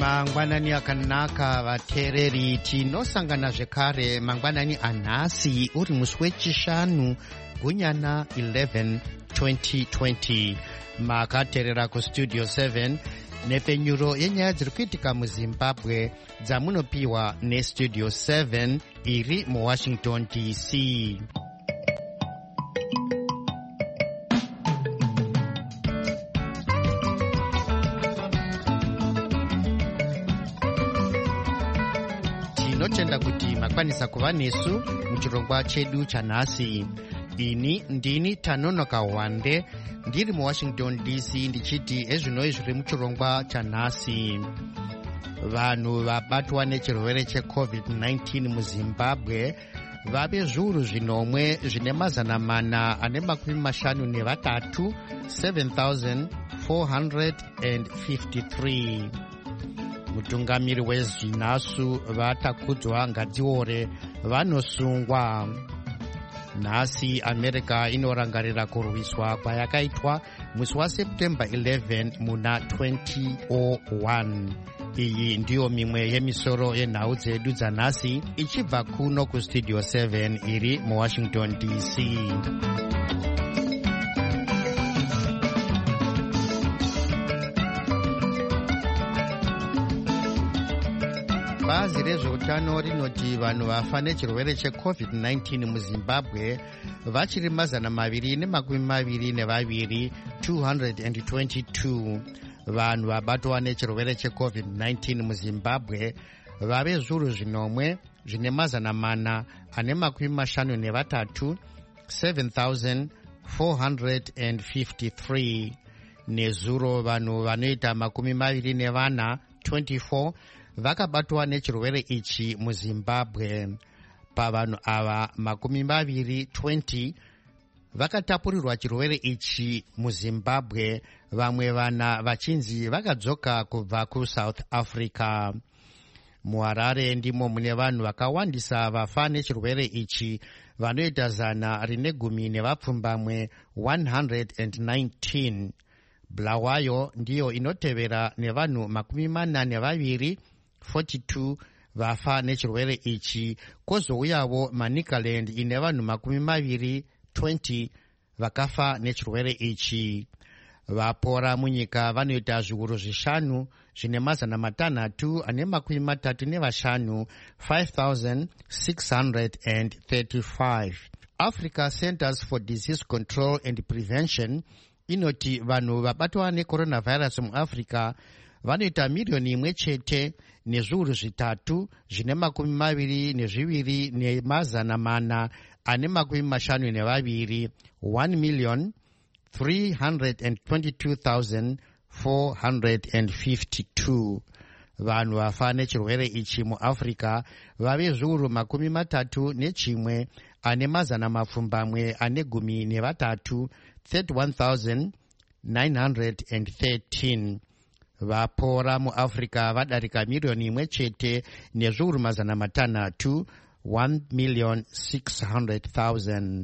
mangwanani akanaka vateereri, tinosangana zvekare mangwanani anhasi uri musi wechishanu gunyana 11 2020. makateerera kustudio 7 nepenyuro yenyaya dziri kuitika muzimbabwe dzamunopiwa nestudio 7 iri muwashington dc. tinotenda kuti makwanisa kuva nesu muchirongwa chedu chanhasi. ini ndini Tanonoka Wande ndiri muwashington dc ndichiti ezvinoi zviri muchirongwa chanhasi. vanhu vabatwa nechirwere checovid-19 muzimbabwe vave zviuru zvinomwe zvine mazana mana ane makumi mashanu nevatatu 7,453. mutungamiri wezvinasu vatakudzwa ngadziore vanosungwa. nhasi america inorangarira kurwiswa kwayakaitwa musi waseptember 11 muna 2001. iyi ndiyo mimwe yemisoro yenhau dzedu dzanhasi ichibva kuno kustudio 7 iri muwashington dc. bazi rezveutano rinoti vanhu vafa nechirwere checovid-19 muzimbabwe vachiri mazana maviri nemakumi maviri nevaviri 222. vanhu vabatwa nechirwere checovid-19 muzimbabwe vave zviuru zvinomwe zvine mazana mana ane makumi mashanu nevatatu 7,453. nezuro vanhu vanoita makumi maviri nevana 24 vakabatwa nechirwere ichi muzimbabwe. pavanhu ava makumi maviri 20 vakatapurirwa chirwere ichi muzimbabwe, vamwe vana vachinzi vakadzoka kubva kusouth africa. muharare ndimo mune vanhu vakawandisa vafa nechirwere ichi vanoita 110 nevapfumbamwe 119. bulawayo ndiyo inotevera nevanhu makumi mana nevaviri 42 vafa nechirwere ichi, kwozouyawo manicaland ine vanhu makumi maviri 20 vakafa nechirwere ichi. vapora munyika vanoita zviuru zvishanu zvine mazana matanhatu ane makumi matatu nevashanu 5,635. Africa Centers for Disease Control and Prevention inoti vanhu vabatwa necoronavirus muafrica vanoita miriyoni imwe chete nezviuru zvitatu zvine makumi maviri nezviviri nemazana mana ane makumi mashanu nevaviri 1,322,452. vanhu vafa nechirwere ichi muafrica vave zviuru makumi matatu nechimwe ane mazana mapfumbamwe ane gumi nevatatu 31,913. vapora muafrica vadarika miriyoni imwe chete nezviuru mazana matanhatu 1,600,000.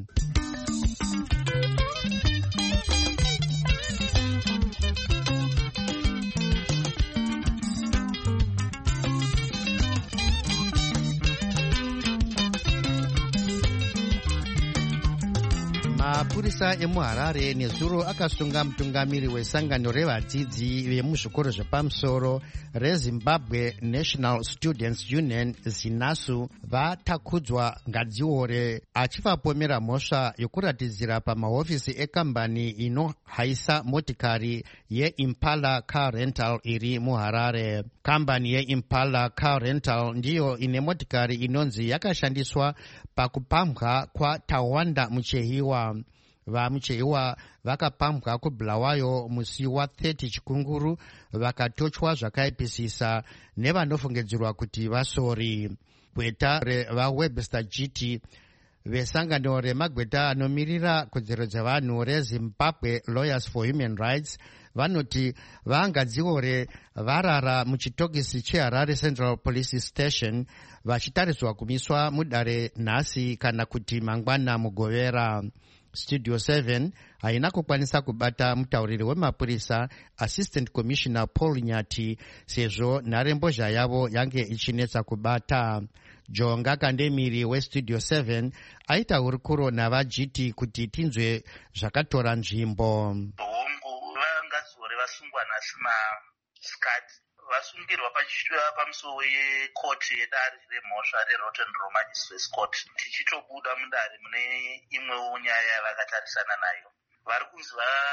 mapurisa emuharare nezuro akasunga mutungamiri wesangano revadzidzi vemuzvikoro zvepamusoro rezimbabwe national students union zinasu vatakudzwa ngadziore, achivapomera mhosva yokuratidzira pamahofisi ekambani inohaisa motikari yeimpala car rental iri muharare. kambani yeimpala car rental ndiyo ine motikari inonzi yakashandiswa pakupambwa kwaTawanda Muchehiwa. vamuchehiwa vakapambwa kubulawayo musi wa30 chikunguru vakatochwa zvakaipisisa nevanofungidzirwa kuti vasori. gweta revawebster GT vesangano remagweta anomirira kodzero dzevanhu rezimbabwe lawyers for human rights vanoti vaangadziore varara muchitokisi cheharare central police station vachitariswa kumiswa mudare nhasi kana kuti mangwana mugovera. Studio 7 haina kukwanisa kubata mutauriri wemapurisa Assistant Commissioner Paul Nyati sezvo nharembozha yavo yange ichinetsa kubata. Jonga Kandemiri weStudio 7 aita hurukuro navaGT kuti tinzwe zvakatora nzvimbo. Vasungwa nasima skati vasungirwa pamusuwo yekoti yedare remhosva reRotterdam Magistrates Court. Tichitobuda mudare mune imwewo nyaya yavakatarisana nayo. Vari kunzi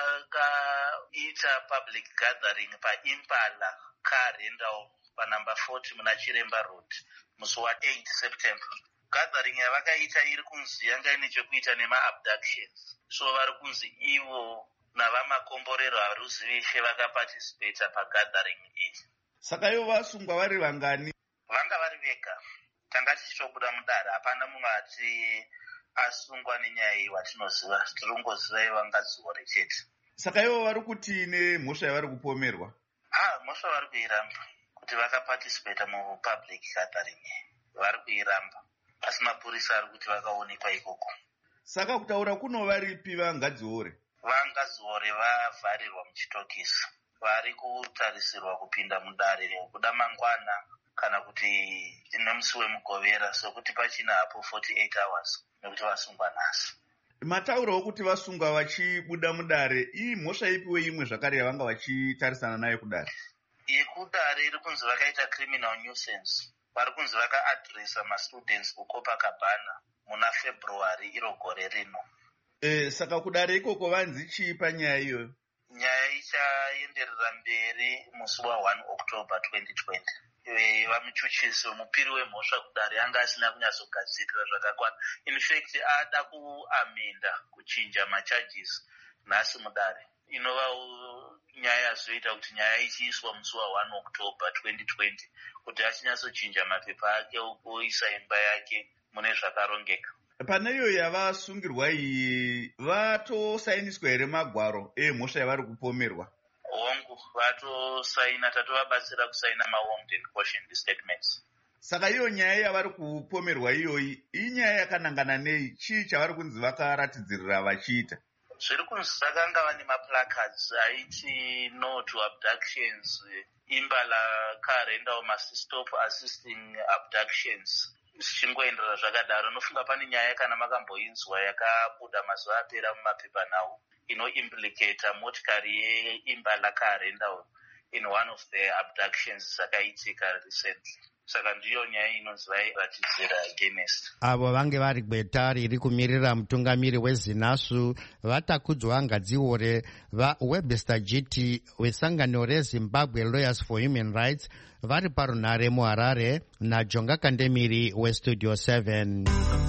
vakaita public gathering paImpala car rental panumber 40 muna Chiremba Road musi wa8 September. Gathering yavakaita iri kunzi yanga ine chekuita nema-abductions. So vari kunzi ivo navamakomborero haruzivishe vakaparticipata pagathering iyi. Saka ivo vasungwa vari vangani? Vanga vari vega. Tanga tichitobuda mudare, hapana mumwe ati asungwa nenyaya iyi watinoziva. Tirongoziva ivo vangadziore chete. Saka ivo vari kuti nemhosva yavari kupomerwa? Mhosva vari kuiramba. Kuti vakaparticipata mupublic gathering vari kuiramba. Asi mapurisa ari kuti vakaonekwa ikoko. Saka kutaura kuno varipi vangadziore? Vangadziore vavharirwa muchitokisi. Vari kutarisirwa kupinda mudare kuda mangwana kana kuti nemusi wemugovera, sokuti pachina hapo 48 hours nekuti vasungwa nhasi. Matauro okuti vasungwa vachibuda mudare, iyi mhosva ipiwe imwe zvakare yavanga vachitarisana nayo kudare? Yekudare iri kunzi vakaita criminal nuisance. Vari kunzi vakaadresa mastudents kuCopacabana muna February iro gore rino. Saka kudare ikoko vanzi chii panyaya iyoyo? Nyaya ichaenderera mberi musi wa1 October 2020. Vamuchuchisi mupiri wemhosva kudare anga asina kunyatsogadzirira zvakakwana. In fact, ada kuamenda kuchinja macharges nhasi mudare. Inova nyaya zoita kuti nyaya ichiiswa musi wa1 October 2020 kuti achinyatsochinja mapepa ake oisa imba yake mune zvakarongeka. Pane iyo yavasungirwa iyi vatosainiswa here magwaro emhosva yavari kupomerwa? Hongu, vatosaina, tatovabatsira kusaina ma-warned and cautioned statements. Saka iyo nyaya yavari kupomerwa iyoyi inyaya yakanangana nei? Chii chavari kunzi vakaratidzirira vachiita? Zviri kunzi vakanga vane maplacards aiti no to abductions, Impala car rental must stop assisting abductions. Zvichingoenderera zvakadaro, nofunga pane nyaya kana makamboinzwa yakabuda mazuva apera mumapepa nawo inoimplicata motikari yeImpala car rental in one of the abductions dzakaitika recently. Saka ndiyo nyaya inonzi vairatidzira against. Avo vange vari gweta riri kumirira mutungamiri weZinasu vatakudzwa ngadziore vaWebster GT wesangano reZimbabwe Lawyers for Human Rights vari parunhare muHarare naJonga Kandemiri weStudio 7.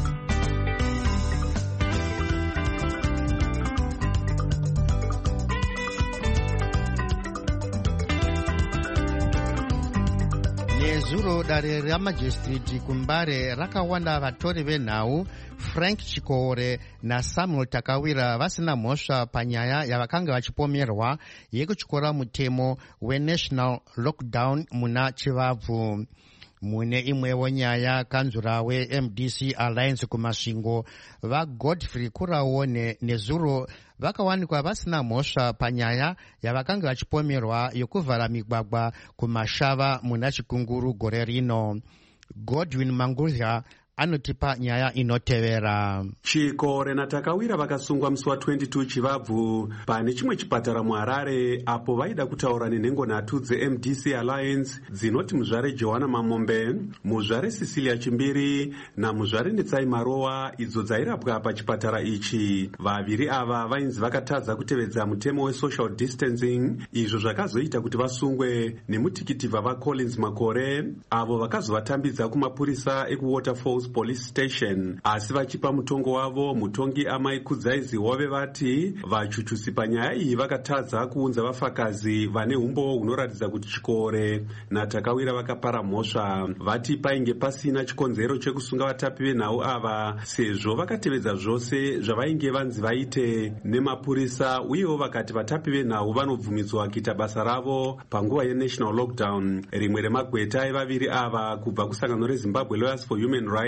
Nezuro dare ramajistriti kuMbare rakawanda vatori venhau Frank Chikore naSamuel Takawira vasina mhosva panyaya yavakanga vachipomerwa yekutyora mutemo weNational Lockdown muna Chivabvu. Mune imwewo nyaya kanzura weMDC Alliance kumasvingo vaGodfrey Kuraone nezuro vakawanikwa vasina mhosva panyaya yavakanga vachipomerwa yokuvhara migwagwa kumashava muna Chikunguru gore rino. Godwin Mangudya anotipa nyaya inotevera. Chikore naTakawira vakasungwa musi wa22 Chivabvu pane chimwe chipatara muHarare apo vaida kutaura nenhengo nhatu dzeMDC Alliance dzinoti muzvare Johanna Mamombe, muzvare Cecilia Chimbiri namuzvare Netsai Marowa idzo dzairapwa pachipatara ichi. Vaviri ava vainzi vakatadza kutevedza mutemo wesocial distancing, izvo zvakazoita kuti vasungwe nemutikiti vaCollins Makore avo vakazovatambidza kumapurisa ekuWaterfalls Police Station. Asi vachipa mutongo wavo, mutongi Amai Kudzaizi wave vati vachuchusi panyaya iyi vakatadza kuunza vafakazi vane umbo hunoratidza kuti Chikore naTakawira vakapara mhosva. Vati painge pasina chikonzero chekusunga vatapi venhau ava sezvo vakatevedza zvose zvavainge vanzi vaite nemapurisa, uyewo vakati vatapi venhau vanobvumidzwa kuita basa ravo panguva yeNational Lockdown. Rimwe remagweta evaviri ava kubva kusangano reZimbabwe Lawyers for Human Rights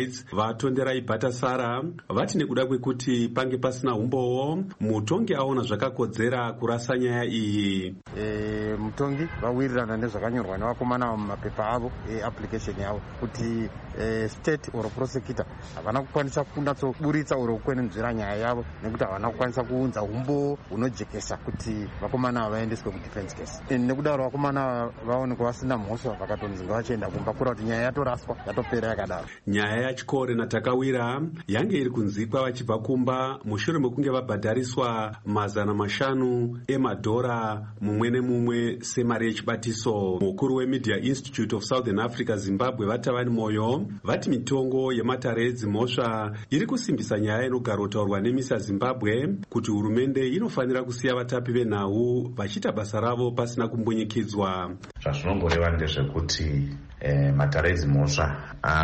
Rights vatonderai Bhatasara vati nekuda kwekuti pange pasina umbowo mutongi aona zvakakodzera kurasa nyaya iyi. Mutongi vawirirana nezvakanyorwa nevakomana mumapepa avo application yavo kuti state or prosecutor havana kukwanisa kunatsoburitsa uro kukwenenzvera nyaya yavo nekuti havana kukwanisa kuunza umbo hunojekesa kuti vakomana ava vaendeswe kudefense case. Nekudaro vakomana vaonekwa vasina mhosva vakatonzi ngavachienda kumba kura kuti nyaya yatoraswa yatopera yakadaro. Nyaya yachikore natakawira yange iri kunzikwa vachibva kumba mushure mekunge vabhadhariswa $500 emadhora mumwe nemumwe semari yechibatiso. Mukuru weMedia Institute of Southern Africa Zimbabwe Vatavani Moyo vati mitongo yematare edzimhosva iri kusimbisa nyaya inogara kutaurwa nemisa Zimbabwe kuti hurumende inofanira kusiya vatapi venhau vachiita basa ravo pasina kumbunyikidzwa. Zvazvinongoreva ndezvekuti matare edzimhosva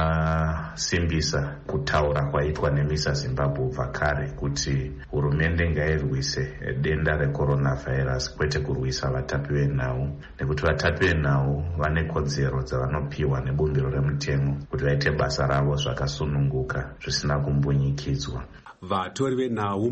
asimbisa kutaura kwaitwa nemisa Zimbabwe ubva kare kuti hurumende ngairwise denda recoronavirus kwete kurwisa vatapi venhau, nekuti vatapi venhau vane kodzero dzavanopiwa nebumbiro remutemo kuti vaite basa ravo zvakasununguka zvisina kumbunyikidzwa. Vatori venhau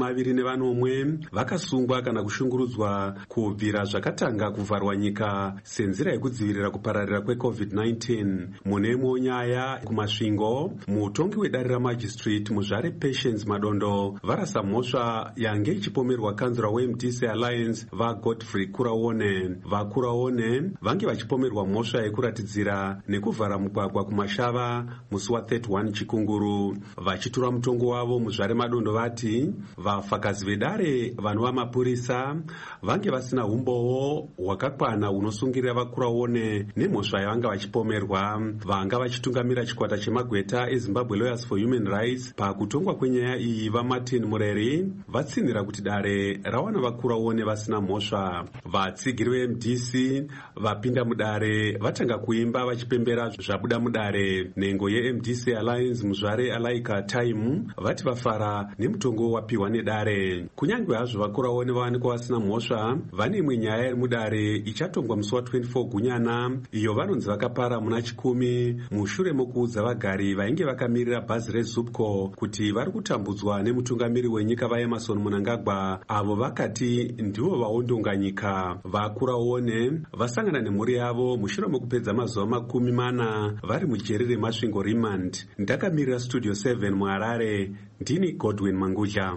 21 vakasungwa kana kushungurudzwa kubvira zvakatanga kuvharwa nyika senzira yekudzivirira kupararira kweCovid-19. Mune imwe nyaya kumasvingo, mutongi wedare ramajistrate muzvare Patience Madondo varasa mhosva yange ichipomerwa kanzura weMDC Alliance vaGodfrey Kuraone. VaKuraone vange vachipomerwa mhosva yekuratidzira nekuvhara mugwagwa kumashava musi wa31 Chikunguru. Vachitura mutongo wavo muzvare Madondo vati vafakazi vedare vanova mapurisa vange vasina umbowo hwakakwana hunosungirira vaKuraone nemhosva yavanga vachipomerwa. Vanga vachitungamira chikwata chemagweta eZimbabwe Lawyers for Human Rights pakutongwa kwenyaya iyi vaMartin Mureri vatsinhira kuti dare rawana vaKuraone vasina mhosva. Vatsigiri veMDC vapinda mudare vatanga kuimba vachipembera zvabuda mudare. Nhengo yeMDC Alliance muzvare Alaika Time vati vafara nemutongo wapiwa nedare. Kunyange hazvo vaKuraone vawanikwa vasina mhosva, vane imwe nyaya iri mudare ichatongwa musi wa24 Gunyana iyo vanonzi vakapara muna 10 mushure mokuudza vagari vainge vakamirira bhazi reZupco kuti vari kutambudzwa nemutungamiri wenyika vaEmerson Mnangagwa avo vakati ndivo vaondonga nyika. VaKuraone vasangana nemhuri yavo mushure mokupedza mazuva 40 vari mujeri remasvingo remand. Ndakamirira Studio 7 muHarare, ndini Godwin Manguja.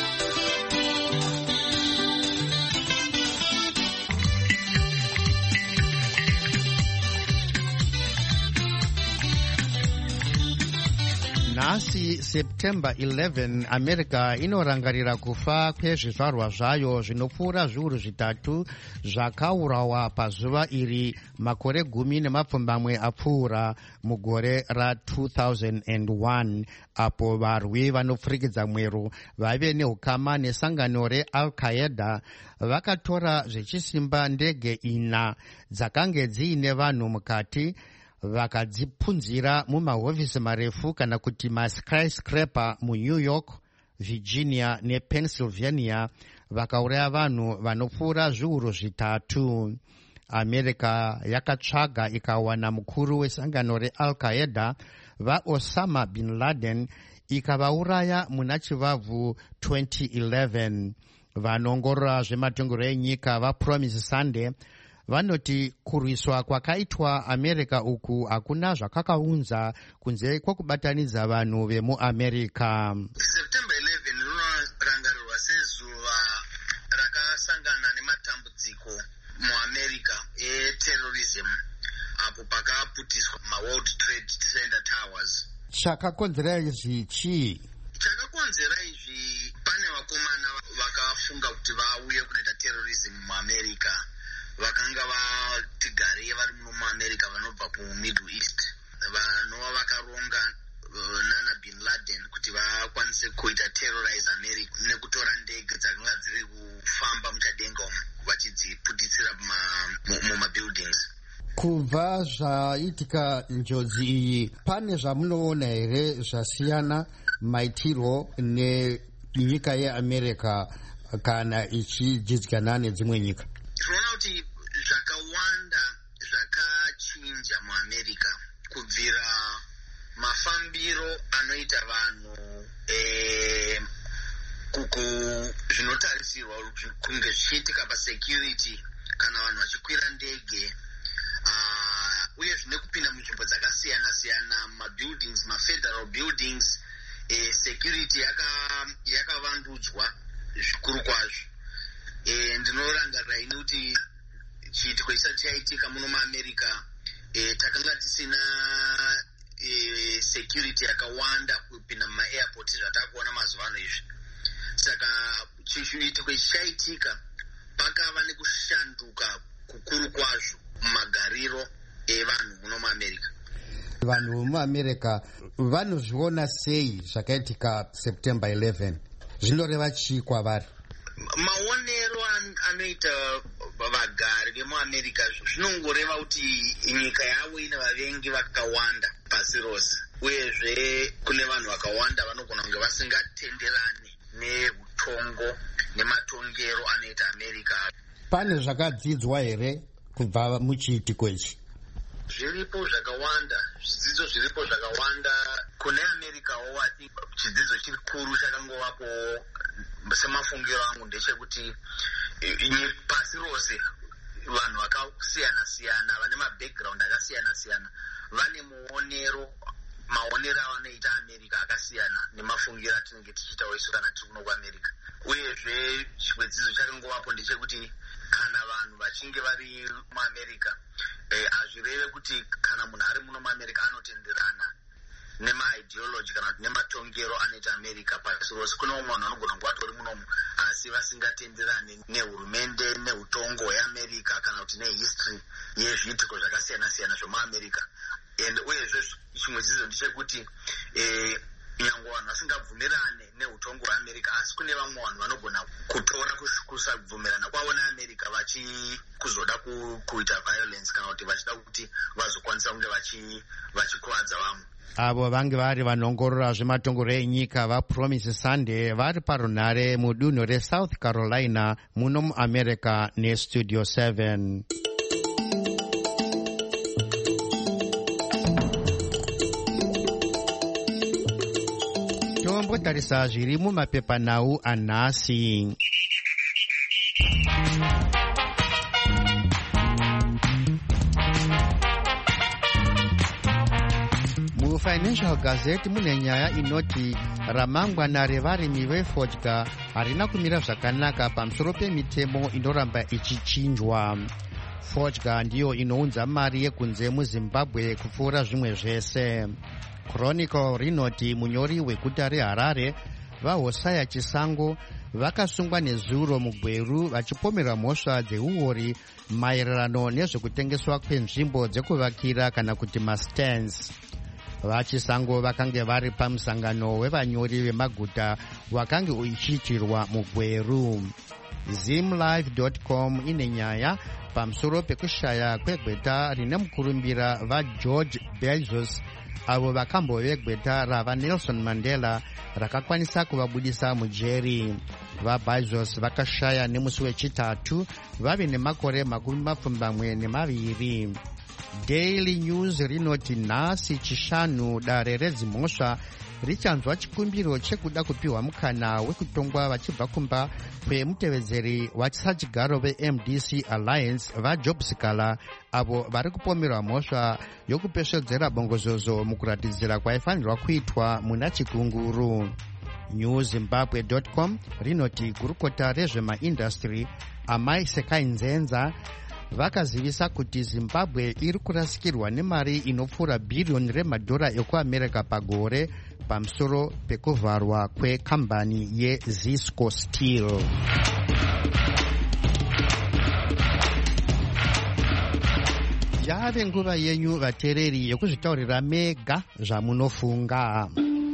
Nhasi September 11 America inorangarira kufa kwezvizvarwa zvayo zvinopfuura zviuru zvitatu zvakaurawa pazuva iri makore 10 apfuura mugore ra2001 apo varwi vanopfurikidza mwero vaive neukama nesangano reAl-Qaeda vakatora zvechisimba ndege 4 dzakange dziine vanhu mukati vakadzipunzira mumahofisi marefu kana kuti maskyscraper muNew York, Virginia nePennsylvania vakauraya vanhu vanopfuura zviuru zvitatu. America yakatsvaga ikawana mukuru wesangano reAl-Qaeda vaOsama bin Laden ikavauraya muna chivabvu 2011. Vanongorora zvematongero enyika vaPromise Sunday vanoti kurwiswa kwakaitwa America uku hakuna zvakakaunza kunze kwokubatanidza vanhu vemuAmerica. September 11 rinorangarirwa sezuva rakasangana nematambudziko muAmerica eterrorism apo pakaputiswa maWorld Trade Center Towers. Chakakonzera izvi chii? Chakakonzera izvi pane vakomana vakafunga kuti vauye kunoita terrorism muAmerica vakanga vati garei vari muAmerica vanobva kuMiddle East vanova vakaronga nana bin Laden kuti vakwanise kuita terrorize America nekutora ndege dzakanga dziri kufamba muchadenga umu vachidziputitsira mumabuildings. Kubva zvaitika njodzi iyi pane zvamunoona here zvasiyana maitiro nenyika yeAmerica kana ichidzidzikana nedzimwe nyika? Tinoona kuti zvakawanda zvakachinja muAmerica kubvira mafambiro anoita vanhu zvinotarisirwa kunge zvichiitika pasecurity kana vanhu vachikwira ndege, uye zvine kupinda munzvimbo dzakasiyana-siyana, mabuildings, mafederal buildings. Security yakavandudzwa zvikuru kwazvo. Ndinorangarira ini kuti chiitiko chisati chaitika muno muAmerica takanga tisina security yakawanda kupinda mumaairport zvatakuona mazuva ano izvi. Saka chiitiko ichi chaitika pakava nekushanduka kukuru kwazvo mumagariro evanhu muno muAmerica. Vanhu muAmerica vanozviona sei zvakaitika September 11? Zvinoreva chii kwavari? Maonero anoita vagari vemuAmerica zvinongoreva kuti nyika yavo ine vavengi vakawanda pasi rose, uyezve kune vanhu vakawanda vanogona kunge vasingatenderani neutongo nematongero anoita America. Pane zvakadzidzwa here kubva muchiitiko ichi? Zviripo zvakawanda, zvidzidzo zviripo zvakawanda kune Americawo. I think chidzidzo chikuru chakangovapo semafungiro angu ndechekuti pasi rose vanhu vakasiyana-siyana vane mabackground akasiyana-siyana vane maonero avanoita America akasiyana nemafungiro atinenge tichiitawo isu kana tiri kuno kuAmerica. Uyezve chimwe chidzidzo chakangovapo ndechekuti kana vanhu vachinge vari muAmerica hazvireve kuti kana munhu ari muno muAmerica anotenderana nemaideology kana kuti nematongero anoita America pasi rose. Kune vanhu vanogona kunge vatori munomu asi vasingatenderani nehurumende, neutongo hweAmerica kana kuti nehistory yezviitiko zvakasiyana-siyana zvemuAmerica. Uyezve chimwe chidzidzo ndechekuti nyangwe vanhu vasingabvumirane neutongo hweAmerica asi kune vamwe vanhu vanogona kutora kusabvumirana kwavo neAmerica kuzoda kuita violence kana kuti vachida kuti vazokwanisa kunge vachikuvadza vamwe. Avo vange vari vanongorora zvematongero enyika vaPromise Sunday vari parunhare mudunhu reSouth Carolina muno muAmerica neStudio 7. Tombotarisa zviri mumapepanhau anhasi. Financial Gazette mune nyaya inoti ramangwana revarimi veFodya harina kumira zvakanaka pamusoro pemitemo inoramba ichichinjwa. Fodya ndiyo inounza mari yekunze muZimbabwe kupfuura zvimwe zvese. Chronicle rinoti munyori weguta reHarare vaHosea Chisango vakasungwa nezuro mugweru vachipomerwa mhosva dzeuori maererano nezvekutengeswa kwenzvimbo dzekuvakira kana kuti mastands. VaChisango vakange vari pamusangano wevanyori vemaguta wakange uchiitirwa mugweru. Zimlive.com ine nyaya pamusoro pekushaya kwegweta rine mukurumbira vaGeorge Bezos avo vakambove gweta rava Nelson Mandela rakakwanisa kuvabudisa mujeri. VaBezos vakashaya nemusi wechitatu vave nemakore 22. Daily News rinoti nhasi chishanu dare redzimhosva richanzwa chikumbiro chekuda kupiwa mukana wekutongwa vachibva kumba kwemutevedzeri wasachigaro veMDC Alliance vaJob Sikala avo vari kupomerwa mhosva yokupesvedzera bongozozo mukuratidzira kwaifanirwa kuitwa muna chikunguru. newzimbabwe.com rinoti gurukota rezvemaindastry Amai Sekai Nzenza vakazivisa kuti Zimbabwe iri kurasikirwa nemari inopfuura bhiriyoni remadhora ekuAmerica pagore pamusoro pekuvharwa kwekambani yeZisco Steel. Yave nguva yenyu vateereri yekuzvitaurira mega zvamunofunga.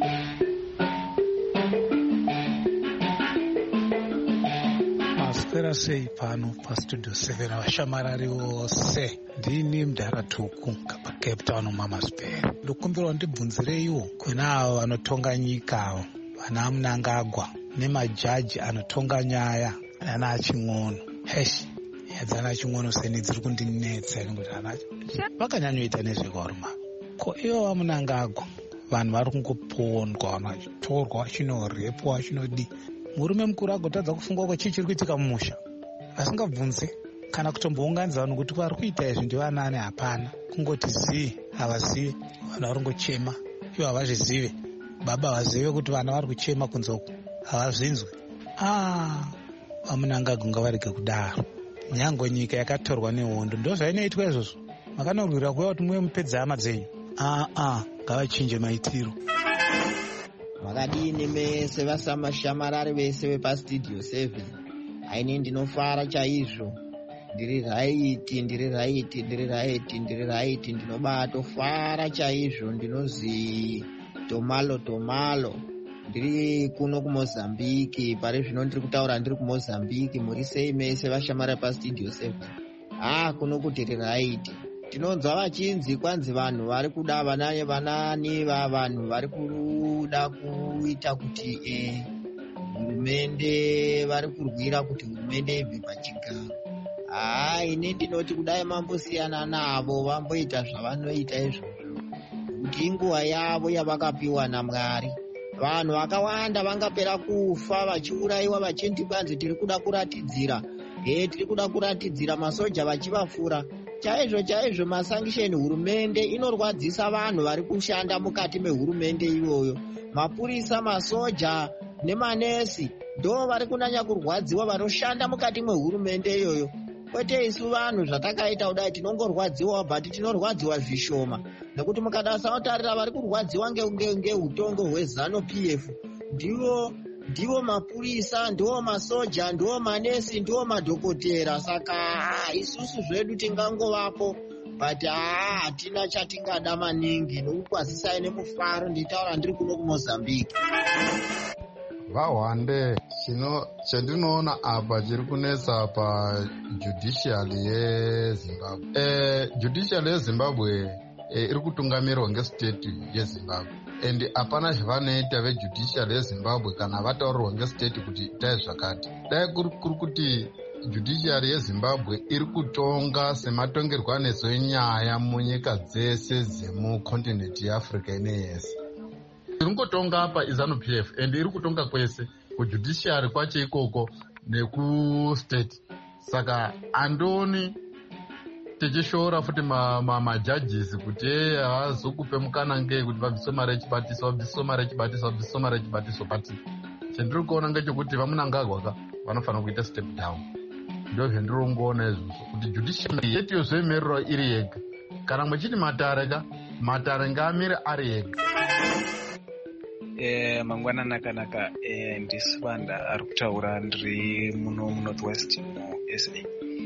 Maswera sei pano pastudio 7 vashamarari vose. Ndini Mudharatuku paCape Town Mamasipere. Ndokumbirwa ndibvunzireiwo kune avo vanotonga nyika avo vana Mnangagwa nemajaji anotonga nyaya ana Ching'ono. Nyaya Ching'ono seni dziri kundinetsa ngekuti vakanyanyoita nezvekoruma. Ko ivo vaMnangagwa vanhu vari kungopondwa, vanhu vachitorwa, vachinorepwa, vachinodi. Murume mukuru agotadza kufunga kuti chii chiri kuitika mumusha, asingabvunze kana kutombounganidza vanhu kuti vari kuita izvi ndivanani. Hapana, kungoti zii, havazivi. Vanhu vari kungochema, ivo havazvizive. Baba vazive kuti vana vari kuchema kunze uku, havazvinzwe. Vamunangagunga varege kudaro. Nyange nyika yakatorwa nehondo, ndo zvainoitwa izvozvo. Makanorwira kuuya kuti muve mupedza hama dzenyu. Ngavachinje maitiro. Vakadini mese vasamashamarari vese vepastudio 7. Aine ndinofara chaizvo. Ndiri raiti, ndinobatofara chaizvo. Ndinozi tomalo. Ndiri kuno kuMozambique, pari zvino ndiri kutaura ndiri kuMozambique. Muri sei mese vashamarari pastudio 7? Kuno kuti raiti. Tinonzwa vachinzi kwanzi vanhu vari kuda vanani vanhu vari kuda kuita kuti hurumende, vari kurwira kuti hurumende ibve pachigaro. Ine ndinoti kudai mambosiyana navo, vamboita zvavanoita izvozvo, kuti inguva yavo yavakapiwa naMwari. Vanhu vakawanda vangapera kufa, vachiurayiwa, vachindi kwanzi tiri kuda kuratidzira, masoja vachivafura. Chaizvo masangisheni, hurumende inorwadzisa vanhu vari kushanda mukati mehurumende iyoyo. Mapurisa, masoja nemanesi ndo vari kunanya kurwadziwa, vanoshanda mukati mehurumende iyoyo. Kwete isu vanhu zvatakaita kudai tinongorwadziwa, but tinorwadziwa zvishoma, nekuti mukadasaotarira vari kurwadziwa ngeutongo hweZanu PF ndivo mapurisa, ndivo masoja, ndivo manesi, ndivo madhokotera. Saka isusu zvedu tingangovapo, but hatina chatingada maningi, nokukwazisai nemufaro. Nditaura ndiri kuno kuMozambique. Vahwande, chandinoona apa chiri kunetsa pajudiciary yeZimbabwe. Judiciary yeZimbabwe iri kutungamirwa ngestate yeZimbabwe, and hapana zvavanoita vejudiciary yeZimbabwe kana vataurirwa ngestate kuti itai zvakati. Dai kuri kuti judiciary yeZimbabwe iri kutonga sematongerwo anedzo nyaya munyika dzese dzemukontinenti yeAfrica ine yese. Iri kutonga apa iZanu PF, and iri kutonga kwese kujudiciary kwacho ikoko nekustate. Saka andoni tichishora futi majudges kuti havazokupe mukana ngei kuti vabvise mari yechibatiso, but chandiri kuona ngechekuti vamunangagwaka vanofanira kuita step down. Ndo zvandiri kungoona izvozvo, kuti judiciary yetu yozoemerera iri yega. Kana muchiti matare ngaamire ari yega. Mangwana nakanaka, ndisibanda ari kutaura ndiri muno Northwest muSA.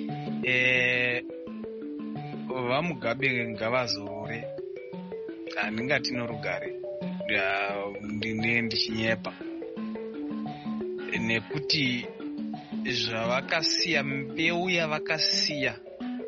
Vamugabe ngavazore, handingati norugare, ndichinyepa, nekuti zvavakasiya, mbeu yavakasiya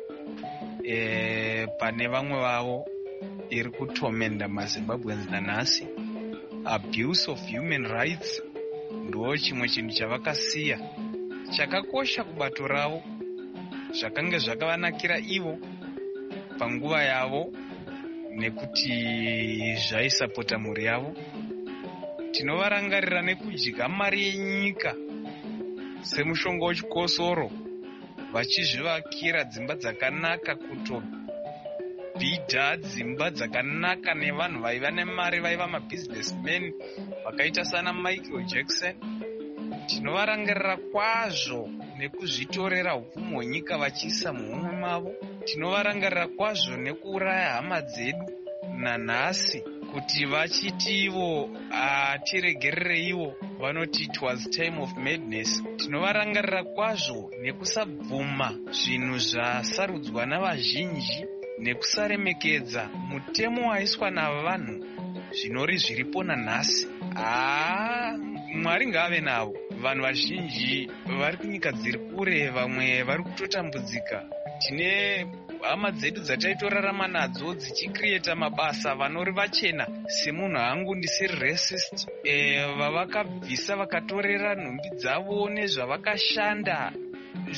pane vamwe vavo iri kutomenda maZimbabweans nanhasi. Abuse of human rights ndo chimwe chinhu chavakasiya chakakosha kubato ravo, zvakanga zvakavanakira ivo panguva yavo, nekuti zvaisapota mhuri yavo. Tinovarangarira nekudya mari yenyika semushonga wechikosoro, vachizvivakira dzimba dzakanaka, kutobhidha dzimba dzakanaka nevanhu vaiva nemari, vaiva mabusinessmen vakaita sana Michael Jackson. Tinovarangarira kwazvo nekuzvitorera upfumi hwenyika vachiisa muhumwe mavo. Tinovarangarira kwazvo nekuuraya hama dzedu nanhasi, kuti vachiti ivo tiregerere ivo, vanoti it was time of madness. Tinovarangarira kwazvo nekusabvuma zvinhu zvasarudzwa navazhinji, nekusaremekedza mutemo waiswa navanhu zvinori zviripo nanhasi. Mwari ngaave navo. Vanhu vazhinji vari kunyika dziri kure, vamwe vari kutotambudzika. Tine hama dzedu dzataitorarama nadzo dzichikrieta mabasa, vanori vachena semunhu hangu ndisiri racist, vavakabvisa vakatorera nhumbi dzavo nezvavakashanda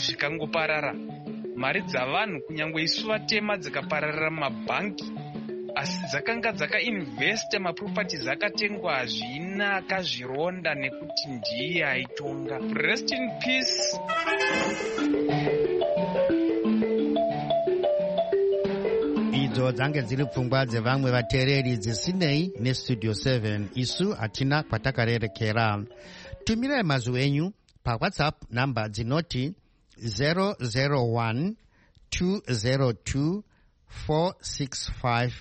zvikangoparara. Mari dzavanhu kunyangwe isu vatema dzikapararira mabhanki. asi dzakanga dzakainvesta maproperties akatengwa hazvina akazvironda nekuti ndiye aitonga. Rest in peace. idzo dzange dziri pfungwa dzevamwe vateereri dzisinei nestudio 7. isu hatina kwatakarerekera. tumirai mazwi enyu pawhatsapp namba dzinoti 001 202 465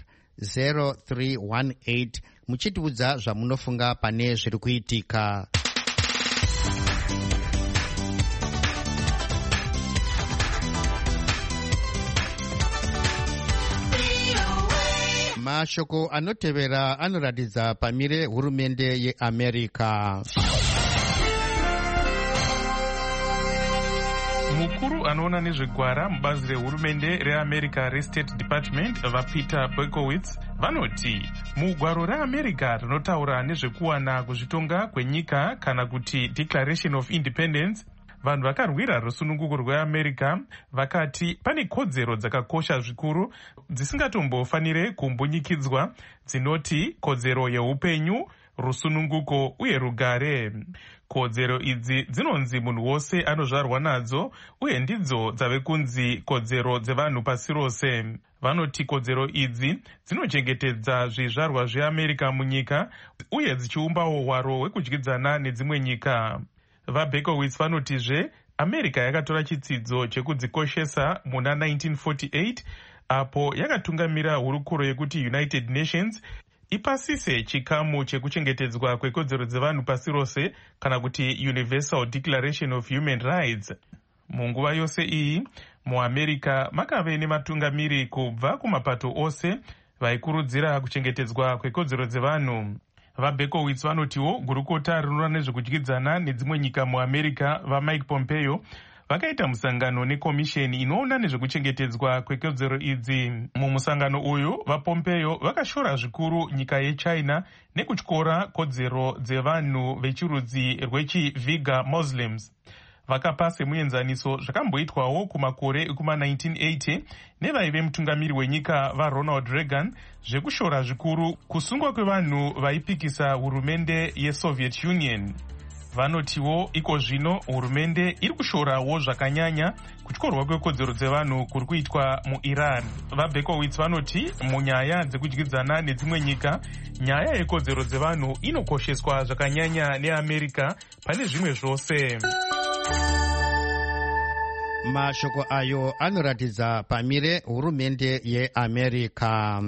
0318 muchitiudza zvamunofunga pane zviri kuitika. mashoko anotevera anoratidza pamire hurumende yeamerica. mukuru anoona nezvegwara mubazi rehurumende reamerica restate department vapeter berkowitz vanoti mugwaro reamerica rinotaura nezvekuwana kuzvitonga kwenyika kana kuti declaration of independence, vanhu vakarwira rusununguko rweamerica vakati pane kodzero dzakakosha zvikuru dzisingatombofanire kumbunyikidzwa dzinoti kodzero yeupenyu, rusununguko uye rugare. kodzero idzi dzinonzi munhu wose anozvarwa nadzo uye ndidzo dzave kunzi kodzero dzevanhu pasi rose. vanoti kodzero idzi dzinochengetedza zvizvarwa zveamerica munyika uye dzichiumbawo hwaro hwekudyidzana nedzimwe nyika. vaBerkowitz vanotizve america yakatora chitsidzo chekudzikoshesa muna 1948 apo yakatungamira hurukuro yekuti United Nations ipasise chikamu chekuchengetedzwa kwekodzero dzevanhu pasi rose kana kuti Universal Declaration of Human Rights. munguva yose iyi muamerica makave nematungamiri kubva kumapato ose vaikurudzira kuchengetedzwa kwekodzero dzevanhu. vaBerkowitz vanotiwo gurukota rinoona nezvekudyidzana nedzimwe nyika muamerica vaMike Pompeo vakaita musangano nekomisheni inoona nezvekuchengetedzwa kwekodzero idzi. mumusangano uyu vaPompeo vakashora zvikuru nyika yechina nekutyora kodzero dzevanhu vechirudzi rwechiViga Muslims. vakapa semuenzaniso zvakamboitwawo kumakore ekuma1980 nevaive mutungamiri wenyika vaRonald Reagan zvekushora zvikuru kusungwa kwevanhu vaipikisa hurumende yeSoviet Union. vanotiwo iko zvino hurumende iri kushorawo zvakanyanya kutyorwa kwekodzero dzevanhu kuri kuitwa muIran. vaBerkowitz vanoti munyaya dzekudyidzana nedzimwe nyika nyaya yekodzero dzevanhu inokosheswa zvakanyanya neamerica pane zvimwe zvose. mashoko ayo anoratidza pamire hurumende yeamerica.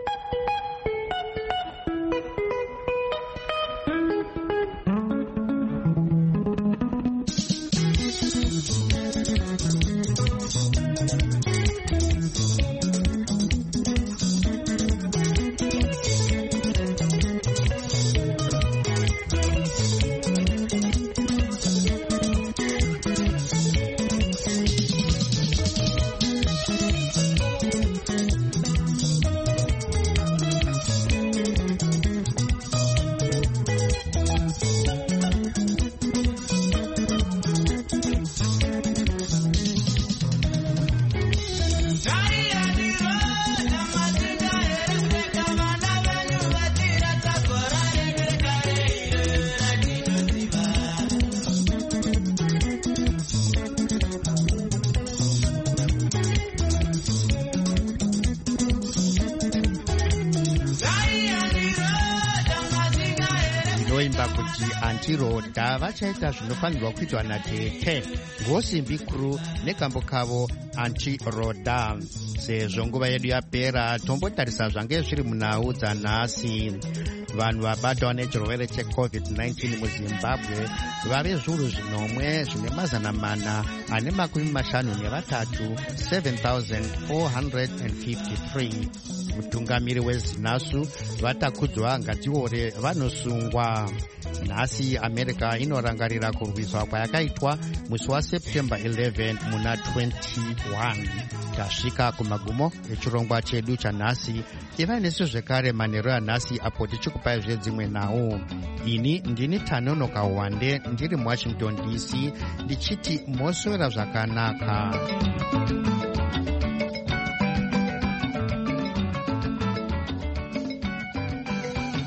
vanoimba kuti antiroda vachaita zvinofanirwa kuitwa natete ngosimbi kuru nekambo kavo antiroda. sezvo nguva yedu yapera tombotarisa zvange zviri munhau dzanhasi. vanhu vabatwa nechirwere cheCovid-19 muZimbabwe vave zviuru zvinomwe zvine mazana mana ane makumi mashanu nevatatu 7,453. mutungamiri weZinasu vatakudzwa ngadziore vanosungwa. nhasi america inorangarira kurwiswa kwayakaitwa musi waSeptember 11 muna 21. tasvika kumagumo echirongwa chedu chanhasi. iva nesu zvekare manheru anhasi apo tichikupai zvedzimwe nhau. ini ndini Tanonoka Wande ndiri muWashington DC ndichiti moswera zvakanaka.